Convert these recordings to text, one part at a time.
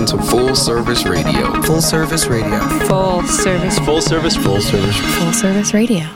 listening to Full Service Radio. Full Service Radio. Full Service. Full Service. Full Service. Full Service Radio.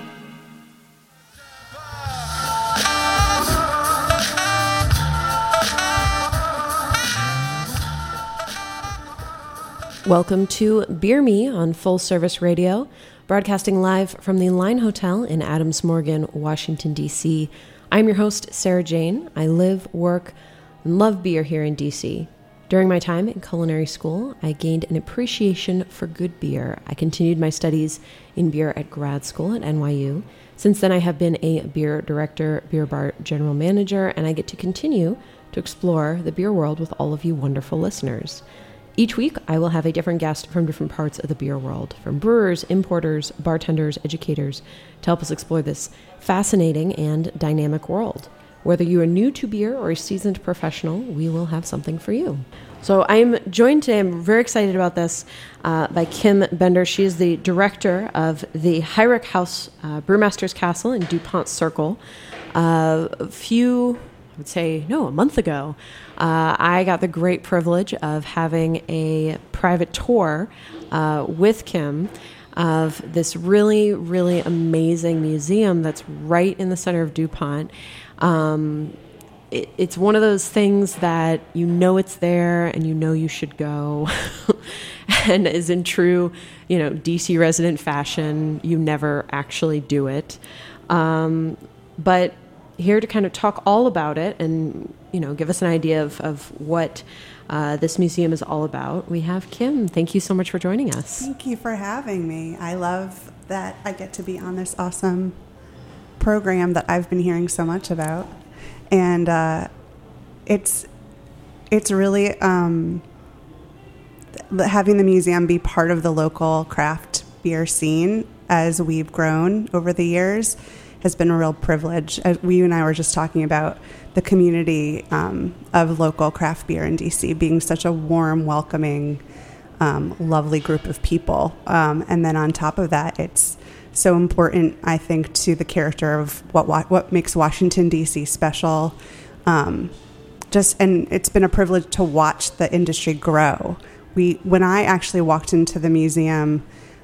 Welcome to Beer Me on Full Service Radio, broadcasting live from the Line Hotel in Adams Morgan, Washington, D.C. I'm your host, Sarah Jane. I live, work, and love beer here in D.C. During my time in culinary school, I gained an appreciation for good beer. I continued my studies in beer at grad school at NYU. Since then, I have been a beer director, beer bar general manager, and I get to continue to explore the beer world with all of you wonderful listeners. Each week, I will have a different guest from different parts of the beer world, from brewers, importers, bartenders, educators, to help us explore this fascinating and dynamic world. Whether you are new to beer or a seasoned professional, we will have something for you. So I'm joined today, I'm very excited about this, by Kim Bender. She is the director of the Heyrich House Brewmaster's Castle in DuPont Circle. A month ago, I got the great privilege of having a private tour with Kim of this really, really amazing museum that's right in the center of DuPont. It's one of those things that you know it's there and you know you should go. And as in true, DC resident fashion, you never actually do it. But here to kind of talk all about it and, give us an idea of what this museum is all about, we have Kim. Thank you so much for joining us. Thank you for having me. I love that I get to be on this awesome program that I've been hearing so much about. And it's really having the museum be part of the local craft beer scene as we've grown over the years has been a real privilege. You and I were just talking about the community of local craft beer in DC being such a warm, welcoming, lovely group of people. And then on top of that, it's so important, I think, to the character of what makes Washington, D.C. special. And it's been a privilege to watch the industry grow. When I actually walked into the museum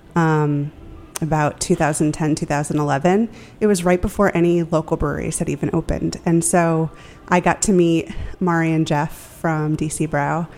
about 2010, 2011, it was right before any local breweries had even opened. And so I got to meet Mari and Jeff from DC Brau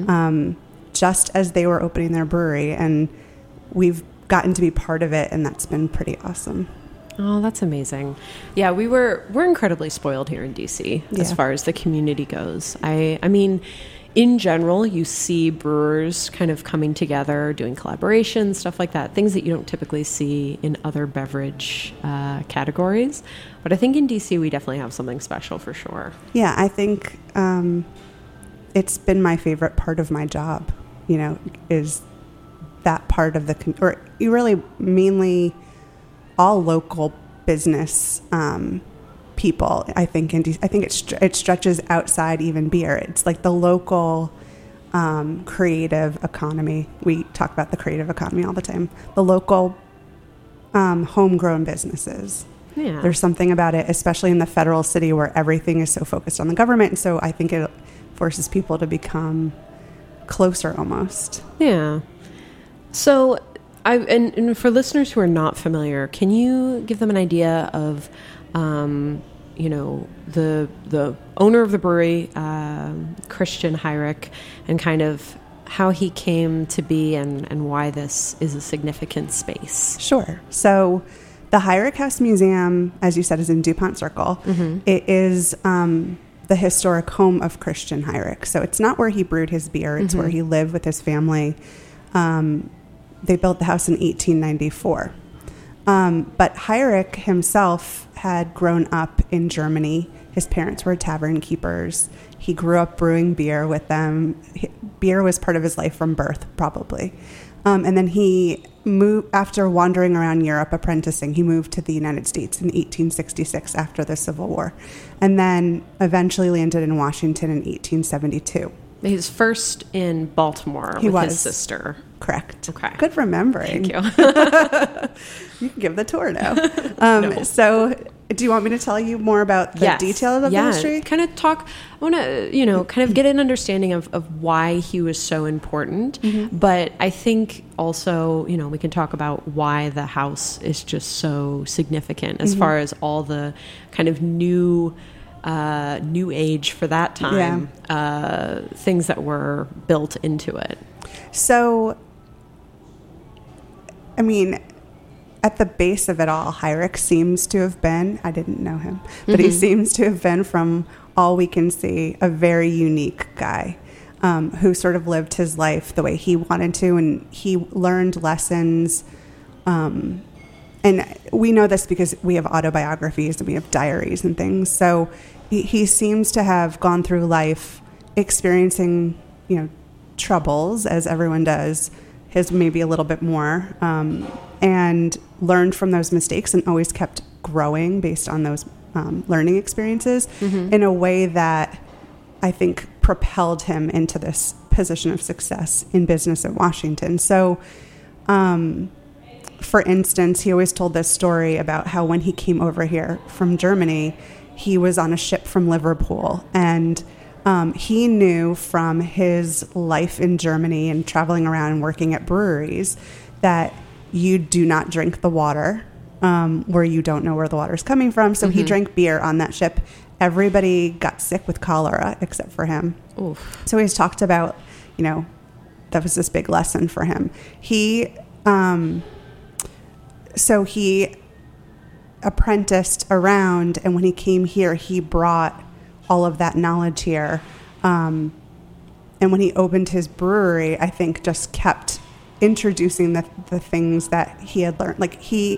just as they were opening their brewery. And we've gotten to be part of it, and that's been pretty awesome. Oh, that's amazing. Yeah, we're incredibly spoiled here in DC as far as the community goes. I mean, in general, you see brewers kind of coming together, doing collaborations, stuff like that, things that you don't typically see in other beverage categories. But I think in DC, we definitely have something special for sure. Yeah, I think it's been my favorite part of my job, is that part of mainly all local business people. I think it stretches outside even beer. It's like the local creative economy. We talk about the creative economy all the time. The local homegrown businesses. Yeah. There's something about it, especially in the federal city where everything is so focused on the government. And so I think it forces people to become closer almost. Yeah. So and for listeners who are not familiar, can you give them an idea of the owner of the brewery, Christian Heyrich, and kind of how he came to be and why this is a significant space? Sure. So the Heyrich House Museum, as you said, is in DuPont Circle. Mm-hmm. It is the historic home of Christian Heyrich. So it's not where he brewed his beer. It's where he lived with his family. They built the house in 1894. But Heyrich himself had grown up in Germany. His parents were tavern keepers. He grew up brewing beer with them. Beer was part of his life from birth, probably. And then he moved, after wandering around Europe apprenticing, he moved to the United States in 1866 after the Civil War, and then eventually landed in Washington in 1872. He was first in Baltimore with his sister. Correct. Okay. Good remembering. Thank you. You can give the tour now. No. So Do you want me to tell you more about the details of the history? Kind of talk. I want to, kind of get an understanding of why he was so important. But I think also, we can talk about why the house is just so significant as far as all the kind of new age for that time, things that were built into it. So, I mean, at the base of it all, Heinrich seems to have been, I didn't know him, but he seems to have been, from all we can see, a very unique guy who sort of lived his life the way he wanted to, and he learned lessons. And we know this because we have autobiographies and we have diaries and things. So he seems to have gone through life experiencing, troubles, as everyone does, his maybe a little bit more, and learned from those mistakes and always kept growing based on those learning experiences in a way that I think propelled him into this position of success in business at Washington. So, for instance, he always told this story about how when he came over here from Germany, he was on a ship from Liverpool, and he knew from his life in Germany and traveling around and working at breweries that you do not drink the water where you don't know where the water is coming from. So he drank beer on that ship. Everybody got sick with cholera except for him. Oof. So he's talked about, that was this big lesson for him. He apprenticed around, and when he came here, he brought all of that knowledge here. And when he opened his brewery, I think just kept introducing the things that he had learned. Like he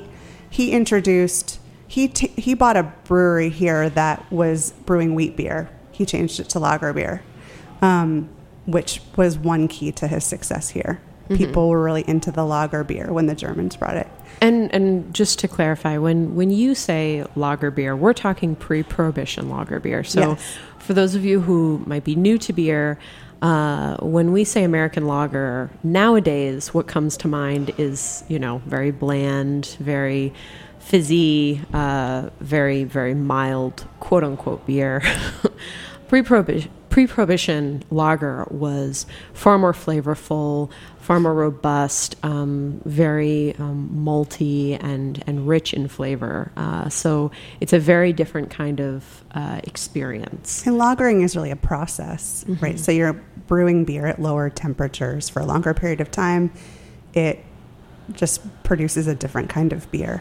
bought a brewery here that was brewing wheat beer. He changed it to lager beer, which was one key to his success here. People were really into the lager beer when the Germans brought it. And just to clarify, when you say lager beer, we're talking pre-Prohibition lager beer. So for those of you who might be new to beer, when we say American lager, nowadays what comes to mind is, very bland, very fizzy, very, very mild, quote-unquote beer. Pre-Prohibition lager was far more flavorful, far more robust, very malty and rich in flavor. So it's a very different kind of experience. And lagering is really a process, right? So you're brewing beer at lower temperatures for a longer period of time. It just produces a different kind of beer.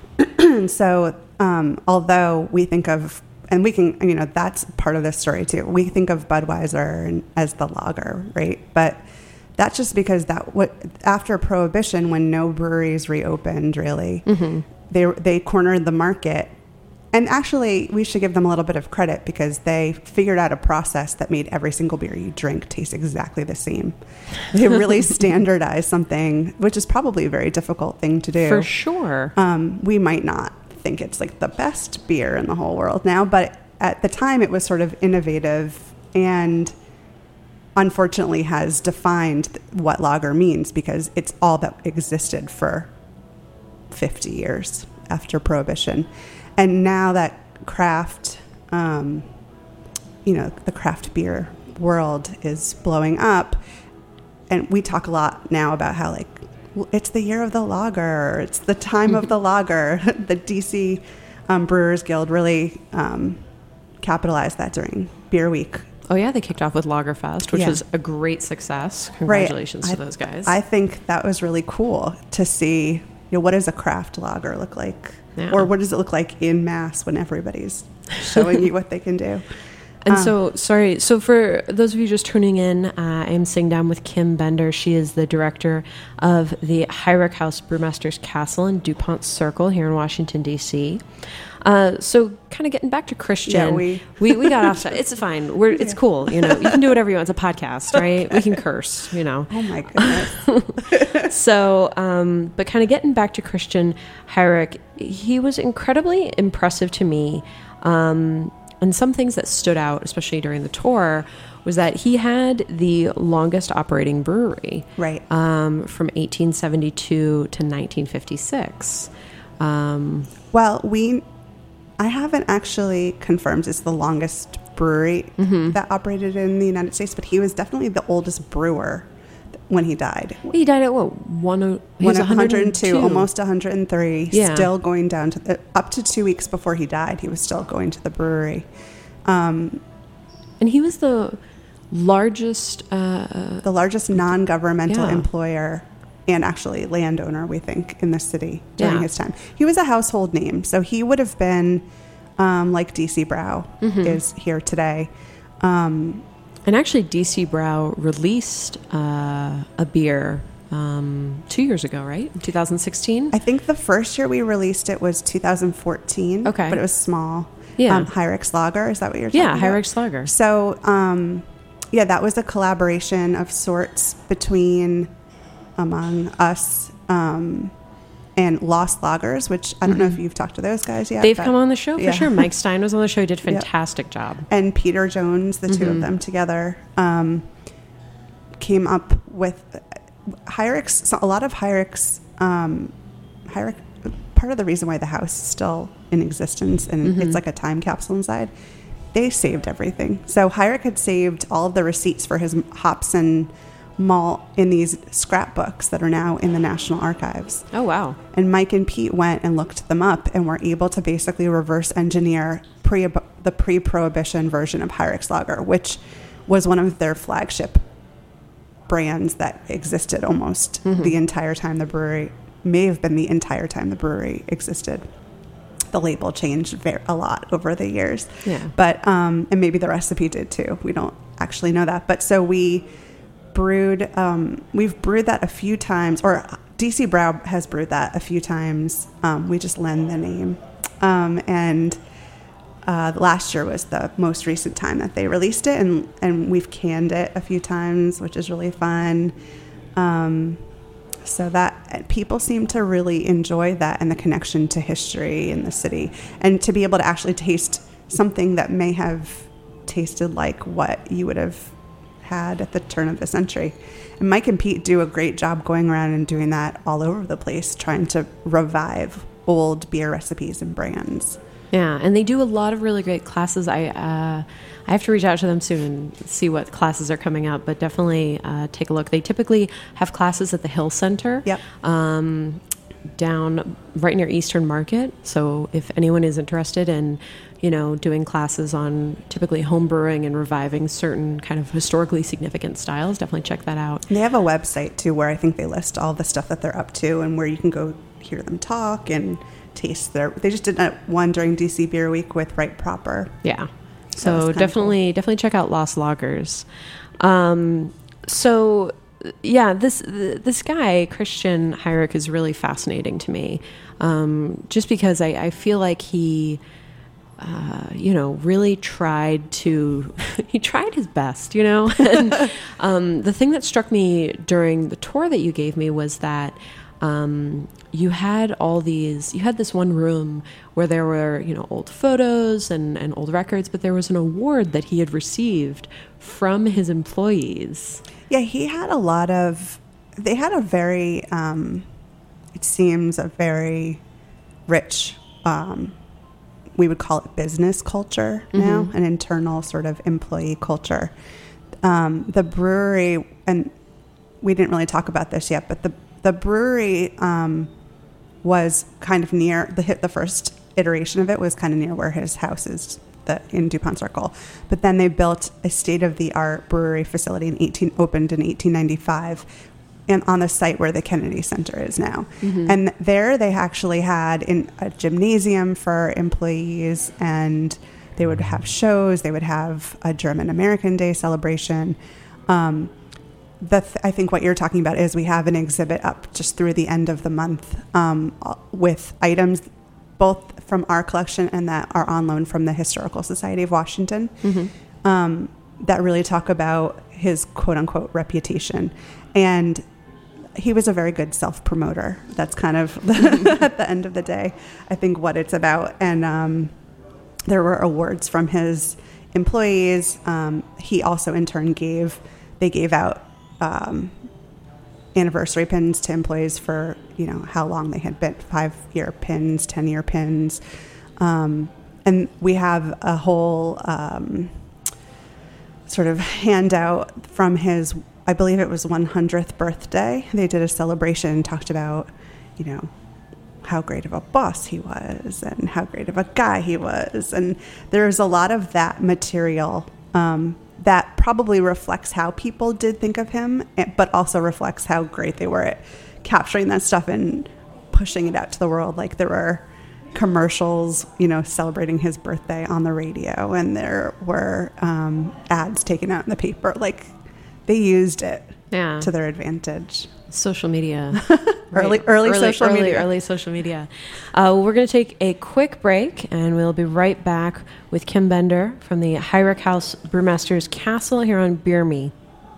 So although we think of, and we can, that's part of this story too. We think of Budweiser as the lager, right? But that's just because after Prohibition, when no breweries reopened, really, they cornered the market. And actually, we should give them a little bit of credit because they figured out a process that made every single beer you drink taste exactly the same. They really standardized something, which is probably a very difficult thing to do. For sure. We might not think it's like the best beer in the whole world now, but at the time it was sort of innovative and unfortunately has defined what lager means because it's all that existed for 50 years after Prohibition. And now that craft, the craft beer world is blowing up, and we talk a lot now about how it's the year of the lager, it's the time of the lager. The DC Brewers Guild really capitalized that during Beer Week. Oh yeah, they kicked off with Lagerfest, which was a great success. Congratulations to those guys. I think that was really cool to see, what does a craft lager look like? Yeah. Or what does it look like in mass when everybody's showing you what they can do? And so for those of you just tuning in, I'm sitting down with Kim Bender. She is the director of the Heinrich House Brewmasters Castle in DuPont Circle here in Washington, D.C. So kind of getting back to Christian, we got off. It's fine. It's cool. You can do whatever you want. It's a podcast, right? Okay. We can curse, Oh my goodness. So, but kind of getting back to Christian Heinrich, he was incredibly impressive to me. And some things that stood out, especially during the tour, was that he had the longest operating brewery. Right. From 1872 to 1956. Well, we I haven't actually confirmed it's the longest brewery that operated in the United States, but he was definitely the oldest brewer when he died. He died at what? He was 102, almost 103. Yeah. Still going down to up to 2 weeks before he died. He was still going to the brewery. And he was the largest non-governmental employer and actually landowner, we think, in the city during his time. He was a household name, so he would have been like D.C. Brau is here today. And actually, D.C. Brau released a beer 2 years ago, right? 2016? I think the first year we released it was 2014. Okay. But it was small. Yeah. Hyrix Lager, is that what you're talking about? Yeah, Hyrix Lager. So, that was a collaboration of sorts among us and Lost Lagers, which I don't know if you've talked to those guys yet. They've come on the show for yeah. sure. Mike Stein was on the show. He did a fantastic job. And Peter Jones, the two of them together, came up with Hyrix. So a lot of Hyrix, part of the reason why the house is still in existence and it's like a time capsule inside, they saved everything. So Hyrix had saved all of the receipts for his hops and malt in these scrapbooks that are now in the National Archives. Oh, wow. And Mike and Pete went and looked them up and were able to basically reverse engineer the pre-prohibition version of Hyrix Lager, which was one of their flagship brands that existed almost the entire time the brewery, may have been the entire time the brewery existed. The label changed a lot over the years. Yeah. But, and maybe the recipe did too. We don't actually know that. But so we've brewed that a few times, or DC Brau has brewed that a few times. We just lend the name. And last year was the most recent time that they released it, and we've canned it a few times, which is really fun. So that people seem to really enjoy that and the connection to history in the city, and to be able to actually taste something that may have tasted like what you would have had at the turn of the century. And Mike and Pete do a great job going around and doing that all over the place, trying to revive old beer recipes and brands. Yeah, and they do a lot of really great classes. I have to reach out to them soon and see what classes are coming up, but definitely take a look. They typically have classes at the Hill Center. Yep. Down right near Eastern Market. So if anyone is interested in, doing classes on typically home brewing and reviving certain kind of historically significant styles, definitely check that out. They have a website too where I think they list all the stuff that they're up to and where you can go hear them talk and taste they just did one during DC Beer Week with Right Proper. Yeah. So definitely check out Lost Lagers. So yeah, this guy, Christian Hyrix, is really fascinating to me. Just because I feel like he, really tried he tried his best, and the thing that struck me during the tour that you gave me was that you had this one room where there were, old photos and old records, but there was an award that he had received from his employees. Yeah, they had a very, it seems a very rich, we would call it business culture now, an internal sort of employee culture. The brewery, and we didn't really talk about this yet, but the brewery was kind of near, the first iteration of it was kind of near where his house is in DuPont Circle. But then they built a state-of-the-art brewery facility opened in 1895 and on the site where the Kennedy Center is now. And there they actually had a gymnasium for employees, and they would have shows. They would have a German American Day celebration. I think what you're talking about is we have an exhibit up just through the end of the month with items both from our collection and that are on loan from the Historical Society of Washington that really talk about his quote-unquote reputation. And he was a very good self-promoter. That's kind of, at the end of the day, I think what it's about. And there were awards from his employees. He also, in turn, gave out anniversary pins to employees for, how long they had been, 5-year pins, 10-year pins. and we have a whole sort of handout from his, I believe it was 100th birthday. They did a celebration and talked about, how great of a boss he was and how great of a guy he was. And there's a lot of that material that probably reflects how people did think of him, but also reflects how great they were at capturing that stuff and pushing it out to the world. Like there were commercials, celebrating his birthday on the radio, and there were ads taken out in the paper. Like they used it to their advantage. Social media. Early social media. Early social media. We're going to take a quick break, and we'll be right back with Kim Bender from the Heinrich House Brewmaster's Castle here on Beer Me.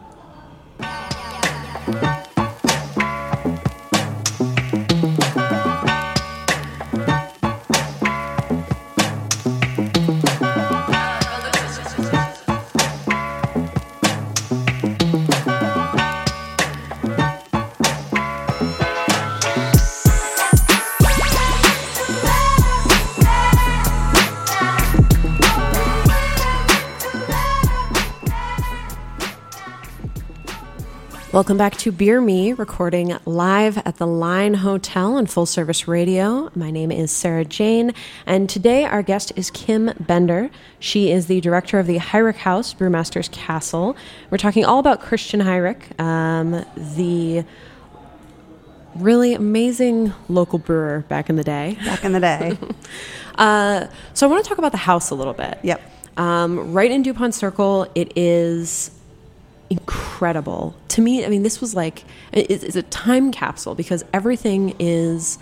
Welcome back to Beer Me, recording live at the Line Hotel on Full Service Radio. My name is Sarah Jane, and today our guest is Kim Bender. She is the director of the Heinrich House Brewmaster's Castle. We're talking all about Christian Heinrich, the really amazing local brewer back in the day. Back in the day. So I want to talk about the house a little bit. Yep. Right in DuPont Circle, it is incredible to me. I mean, this was like it's a time capsule because everything was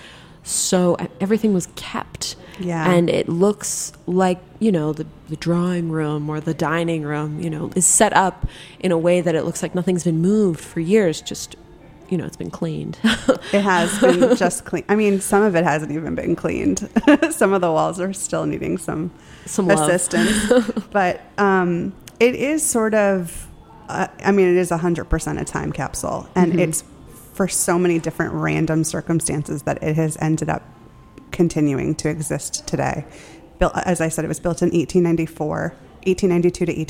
kept, and it looks like the drawing room or the dining room is set up in a way that it looks like nothing's been moved for years. Just it's been cleaned. It has been just cleaned. I mean, some of it hasn't even been cleaned. Some of the walls are still needing some assistance, but it is sort of. It is 100% a time capsule, and it's for so many different random circumstances that it has ended up continuing to exist today. Built, as I said, it was built in 1892 to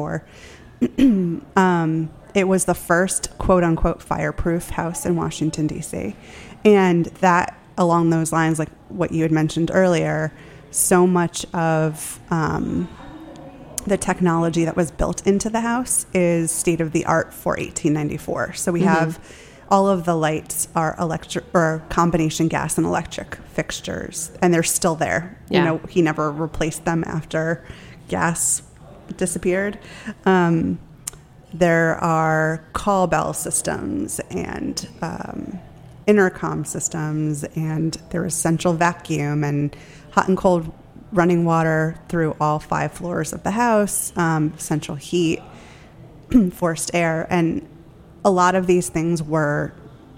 1894. It was the first quote-unquote fireproof house in Washington, D.C. And that, along those lines, like what you had mentioned earlier, so much of the technology that was built into the house is state-of-the-art for 1894. So we have all of the lights are electric or combination gas and electric fixtures, and they're still there. Yeah. He never replaced them after gas disappeared. There are call bell systems and intercom systems, and there is central vacuum and hot and cold running water through all 5 floors of the house, central heat, forced air, and a lot of these things were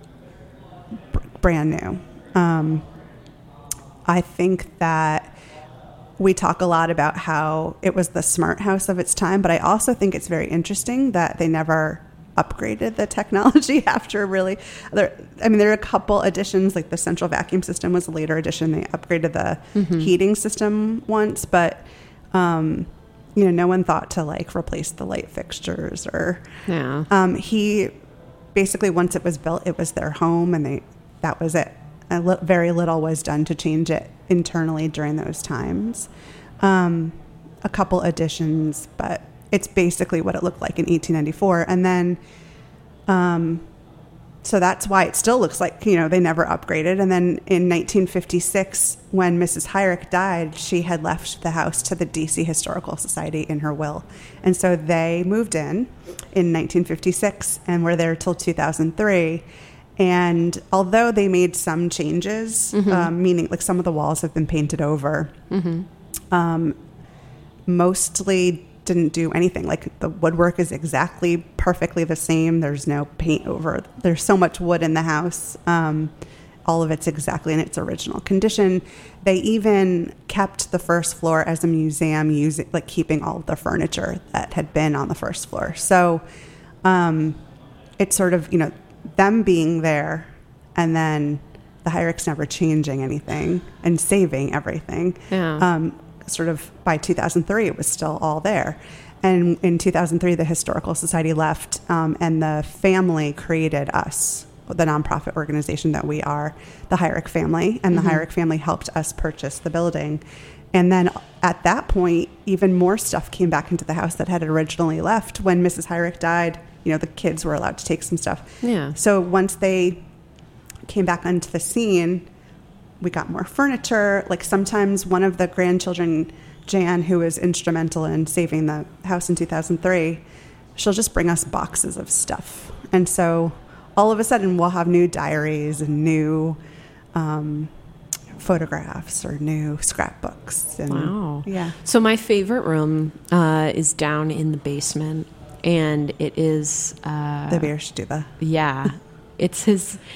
brand new. I think that we talk a lot about how it was the smart house of its time, but I also think it's very interesting that they never upgraded the technology after really. There are a couple additions, like the central vacuum system was a later addition. They upgraded the heating system once, but no one thought to like replace the light fixtures or. Yeah. He basically, once it was built, it was their home, and that was it. Very little was done to change it internally during those times. A couple additions, but it's basically what it looked like in 1894. And then, so that's why it still looks like, they never upgraded. And then in 1956, when Mrs. Heinrich died, she had left the house to the DC Historical Society in her will. And so they moved in 1956 and were there till 2003. And although they made some changes, meaning like some of the walls have been painted over, mostly didn't do anything. Like the woodwork is exactly perfectly the same. There's no paint over. There's so much wood in the house. All of it's exactly in its original condition. They even kept the first floor as a museum, keeping all of the furniture that had been on the first floor. So it's sort of, them being there and then the Heinrichs never changing anything and saving everything. Yeah. sort of by 2003, it was still all there. And in 2003, the Historical Society left, and the family created us, the nonprofit organization that we are, the Hyrick family. And the Hyrick family helped us purchase the building. And then at that point, even more stuff came back into the house that had originally left. When Mrs. Hyrick died, the kids were allowed to take some stuff. Yeah. So once they came back onto the scene, we got more furniture. Like sometimes one of the grandchildren, Jan, who was instrumental in saving the house in 2003, she'll just bring us boxes of stuff. And so all of a sudden we'll have new diaries and new photographs or new scrapbooks. And, wow. Yeah. So my favorite room is down in the basement, and it is the beer stuba. Yeah. It's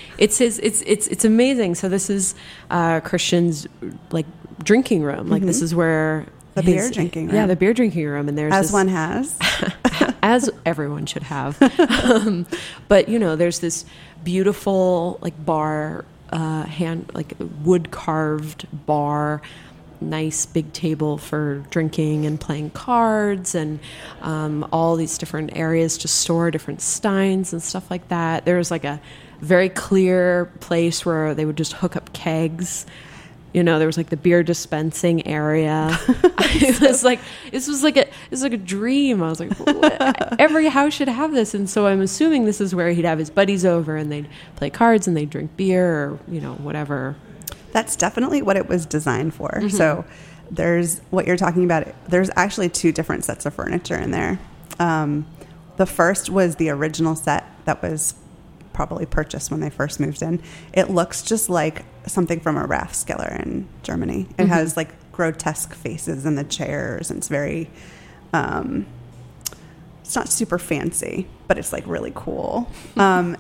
amazing. So this is Christian's like drinking room. Like this is where the beer drinking room. Yeah, the beer drinking room. And there's as one has. as everyone should have. But there's this beautiful like bar, like wood carved bar, nice big table for drinking and playing cards, and all these different areas to store different steins and stuff like that. There was like a very clear place where they would just hook up kegs. There was like the beer dispensing area. It was like a dream. I was like, what? Every house should have this. And so I'm assuming this is where he'd have his buddies over and they'd play cards and they'd drink beer or whatever. That's definitely what it was designed for. So there's what you're talking about. There's actually 2 different sets of furniture in there. The first was the original set that was probably purchased when they first moved in. It looks just like something from a Rathskeller in Germany. It has like grotesque faces in the chairs, and it's very, it's not super fancy, but it's like really cool. And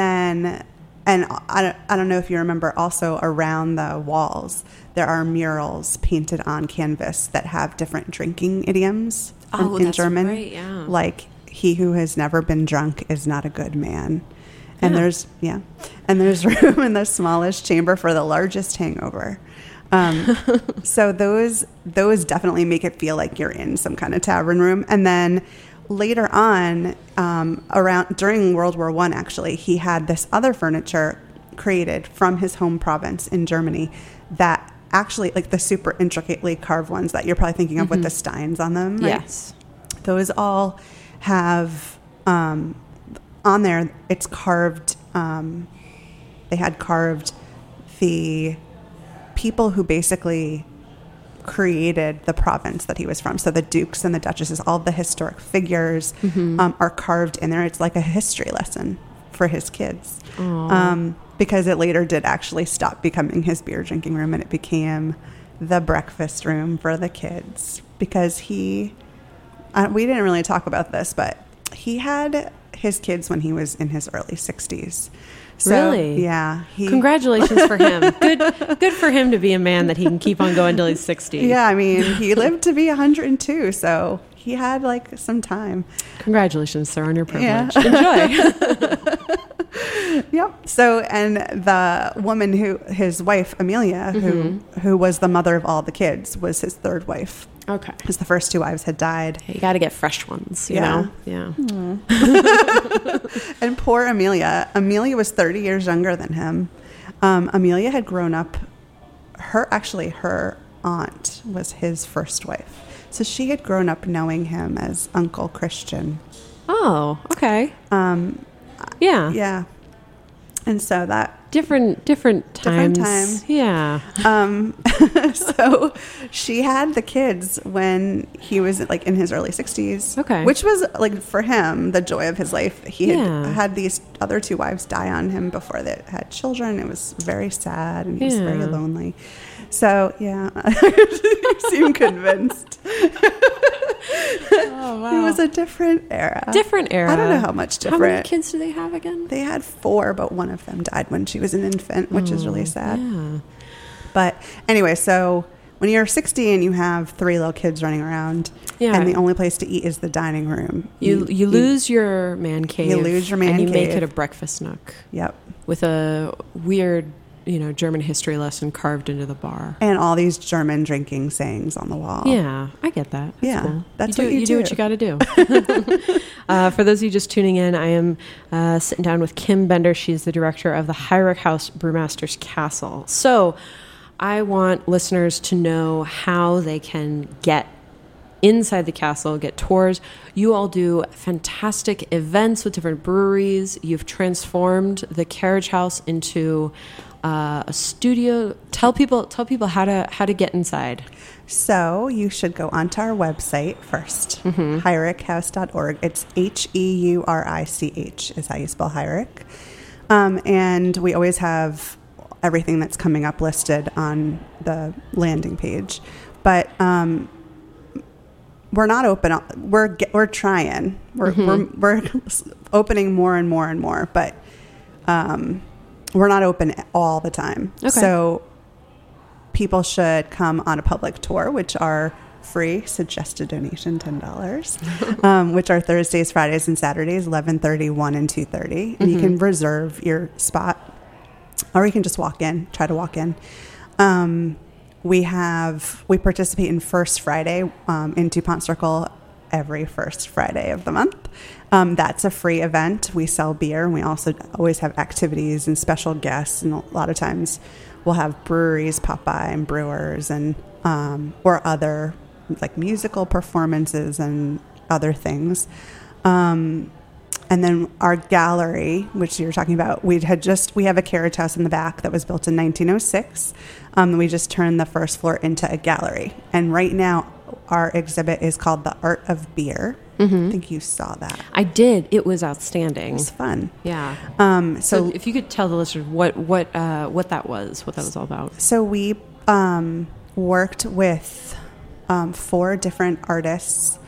I don't know if you remember, also around the walls, there are murals painted on canvas that have different drinking idioms in German. Right, yeah. Like, he who has never been drunk is not a good man. And there's room in the smallest chamber for the largest hangover. So those definitely make it feel like you're in some kind of tavern room. And then later on, during World War I, actually, he had this other furniture created from his home province in Germany that actually, like the super intricately carved ones that you're probably thinking of with the steins on them. Right? Yes. Those all have, on there, it's carved, they had carved the people who basically created the province that he was from. So the dukes and the duchesses, all the historic figures are carved in there. It's like a history lesson for his kids. Because it later did actually stop becoming his beer drinking room, and it became the breakfast room for the kids. Because we didn't really talk about this, but he had his kids when he was in his early 60s. So, really? Yeah. Congratulations for him. Good for him to be a man that he can keep on going till he's 60. Yeah, I mean, he lived to be 102, so he had like some time. Congratulations, sir, on your privilege. Yeah. Enjoy. Yep. So, and the woman his wife, Amelia, who was the mother of all the kids, was his third wife. Okay. Because the first 2 wives had died. You got to get fresh ones, you know? Yeah. And poor Amelia. Amelia was 30 years younger than him. Amelia had grown up, her aunt was his first wife. So she had grown up knowing him as Uncle Christian. Oh, okay. Yeah. Yeah. And so that... Different times. Yeah. So she had the kids when he was like in his early 60s. Okay. Which was like for him the joy of his life. He had these other 2 wives die on him before they had children. It was very sad, and he was very lonely. So yeah, you seem convinced. Oh wow. It was a different era. I don't know how much different. How many kids do they have again? They had 4, but one of them died when she was an infant, which is really sad. Yeah. But anyway, so when you're 60 and you have 3 little kids running around, and the only place to eat is the dining room, you lose your man cave. You lose your man cave. And you cave. make it a breakfast nook. Yep. With a weird German history lesson carved into the bar. And all these German drinking sayings on the wall. Yeah, I get that. That's Yeah, cool. that's you what you do. What you got to do. For those of you just tuning in, I am sitting down with Kim Bender. She's the director of the Heinrich House Brewmaster's Castle. So I want listeners to know how they can get inside the castle, get tours. You all do fantastic events with different breweries. You've transformed the Carriage House into a studio. Tell people how to get inside. So you should go onto our website first, HeinrichHouse.org. It's HEURICH is how you spell Heinrich. And we always have everything that's coming up listed on the landing page. But we're not open. We're trying. We're opening more and more and more, but we're not open all the time. Okay. So people should come on a public tour, which are free, suggested donation $10, which are Thursdays, Fridays, and Saturdays, 11:30, 1, and 2:30. And you can reserve your spot, or you can just walk in, try to walk in. We participate in First Friday in DuPont Circle every first Friday of the month. That's a free event. We sell beer, and we also always have activities and special guests. And a lot of times we'll have breweries pop by and brewers and or other like musical performances and other things. And then our gallery, which you were talking about, we have a carriage house in the back that was built in 1906. We just turned the first floor into a gallery. And right now, our exhibit is called The Art of Beer. I think you saw that. I did. It was outstanding. It was fun. Yeah. So if you could tell the listeners what that was all about. So we worked with 4 different artists.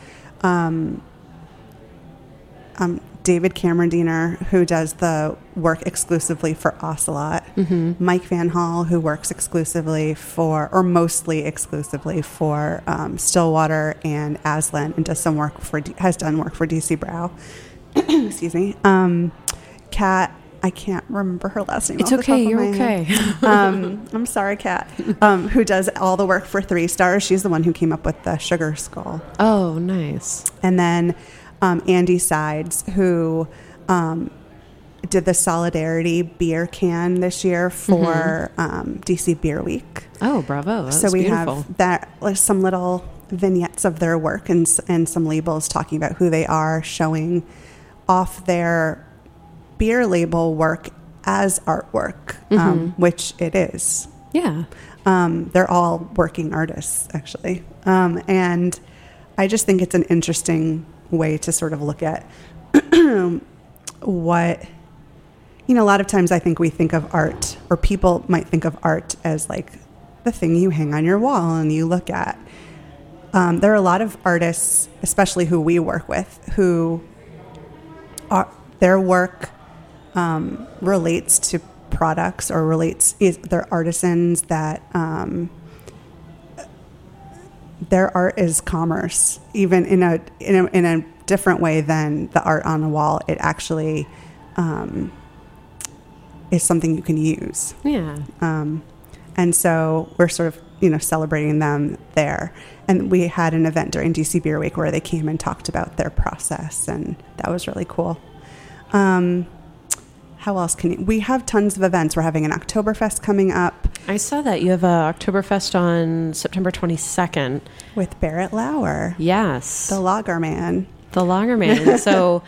David Cameron-Diener, who does the work exclusively for Ocelot. Mike Van Hall, who works exclusively or mostly exclusively for Stillwater and Aslan, and does some work has done work for DC Brau. Excuse me. Kat, I can't remember her last name. It's okay. You're okay. I'm sorry, Kat. Who does all the work for 3 Stars? She's the one who came up with the Sugar Skull. Oh, nice. And then Andy Sides, who did the Solidarity beer can this year for DC Beer Week. Oh, bravo. That so was we beautiful. have that, like, some little vignettes of their work and some labels talking about who they are, showing off their beer label work as artwork, which it is. Yeah. They're all working artists, actually. And I just think it's an interesting way to sort of look at what, a lot of times I think we think of art, or people might think of art as like the thing you hang on your wall and you look at. There are a lot of artists, especially who we work with, who their work relates to products or they're artisans that their art is commerce, even in a different way than the art on the wall. It actually is something you can use. Yeah. And so we're sort of, celebrating them there. And we had an event during DC Beer Week where they came and talked about their process, and that was really cool. How else we have tons of events. We're having an Oktoberfest coming up. I saw that. You have a Oktoberfest on September 22nd. With Barrett Lauer. Yes. The Lagerman. The Lagerman. So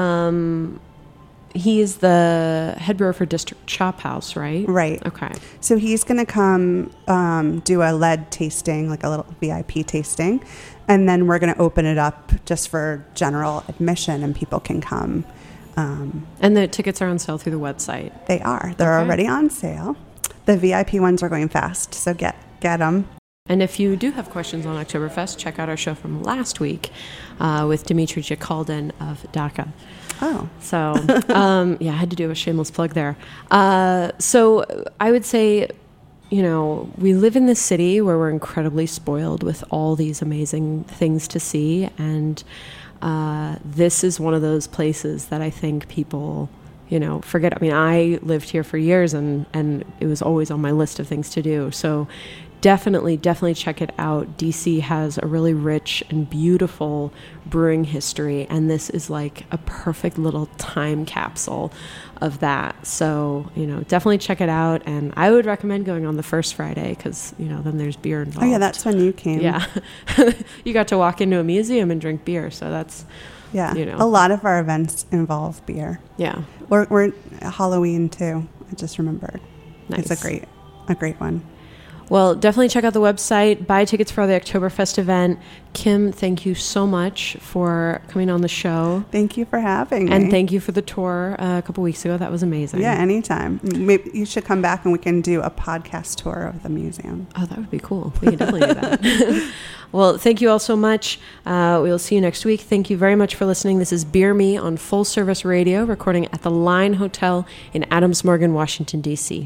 he is the head brewer for District Chop House, right? Right. Okay. So he's going to come do a lead tasting, like a little VIP tasting. And then we're going to open it up just for general admission, and people can come. And the tickets are on sale through the website. They are. They're already on sale. The VIP ones are going fast, so get them. And if you do have questions on Oktoberfest, check out our show from last week with Dimitri Jakalden of DACA. Oh. So, I had to do a shameless plug there. So I would say, we live in this city where we're incredibly spoiled with all these amazing things to see. And this is one of those places that I think people, forget. I mean, I lived here for years, and it was always on my list of things to do. So definitely check it out. DC has a really rich and beautiful brewing history, and this is like a perfect little time capsule of that. So, definitely check it out. And I would recommend going on the first Friday because, then there's beer involved. Oh, yeah, that's when you came. Yeah. You got to walk into a museum and drink beer. So that's, a lot of our events involve beer. Yeah. We're Halloween, too. I just remembered. Nice. It's a great one. Well, definitely check out the website, buy tickets for the Oktoberfest event. Kim, thank you so much for coming on the show. Thank you for having me. And thank you for the tour a couple weeks ago. That was amazing. Yeah, anytime. Maybe you should come back and we can do a podcast tour of the museum. Oh, that would be cool. We can definitely do that. Well, thank you all so much. We'll see you next week. Thank you very much for listening. This is Beer Me on Full Service Radio, recording at the Line Hotel in Adams Morgan, Washington, D.C.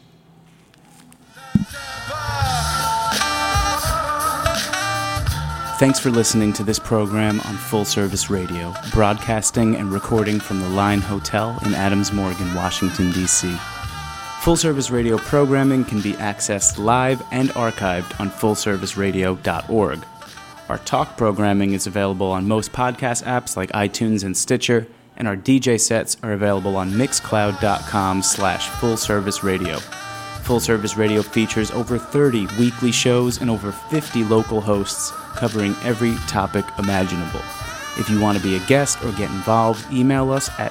Thanks for listening to this program on Full Service Radio, broadcasting and recording from the Line Hotel in Adams Morgan, Washington, D.C. Full Service Radio programming can be accessed live and archived on fullserviceradio.org. Our talk programming is available on most podcast apps like iTunes and Stitcher, and our DJ sets are available on mixcloud.com/fullserviceradio. Full Service Radio features over 30 weekly shows and over 50 local hosts covering every topic imaginable. If you want to be a guest or get involved, email us at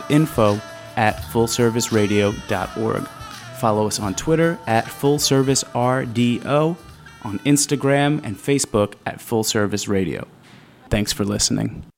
info@fullserviceradio.org. Follow us on Twitter at FullServiceRDO, on Instagram and Facebook at Full Service Radio. Thanks for listening.